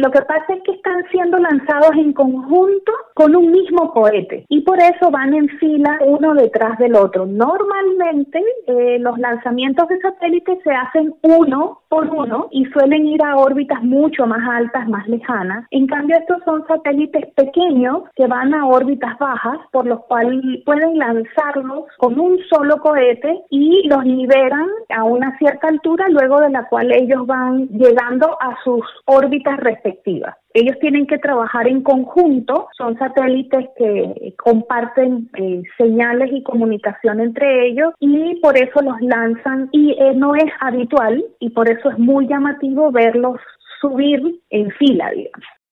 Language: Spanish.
lo que pasa es que están siendo lanzados en conjunto con un mismo cohete y por eso van en fila uno detrás del otro. Normalmente los lanzamientos de satélites se hacen uno por uno y suelen ir a órbitas mucho más altas, más lejanas. En cambio, estos son satélites pequeños que van a órbitas bajas, por los cuales pueden lanzarlos con un solo cohete y los liberan a una cierta altura, luego de la cual ellos van llegando a sus órbitas respectivas. Ellos tienen que trabajar en conjunto, son satélites que comparten señales y comunicación entre ellos y por eso los lanzan y no es habitual y por eso es muy llamativo verlos subir en fila, digamos.